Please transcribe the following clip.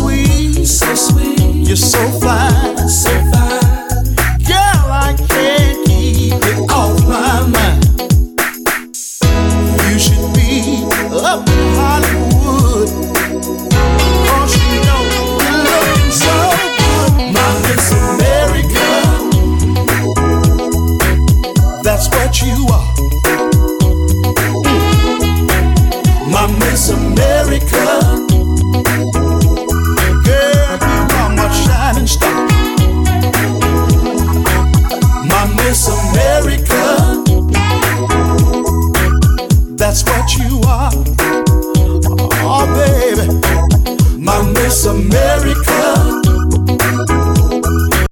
sweet, so sweet. You're so fine, so fine. Girl, I can't keep it off my mind. You should be up in Hollywood, 'cause you know you're looking so good. My Miss America, that's what you are. My Miss America, girl, you are my shining star. My Miss America, that's what you are. Oh, baby, my Miss America.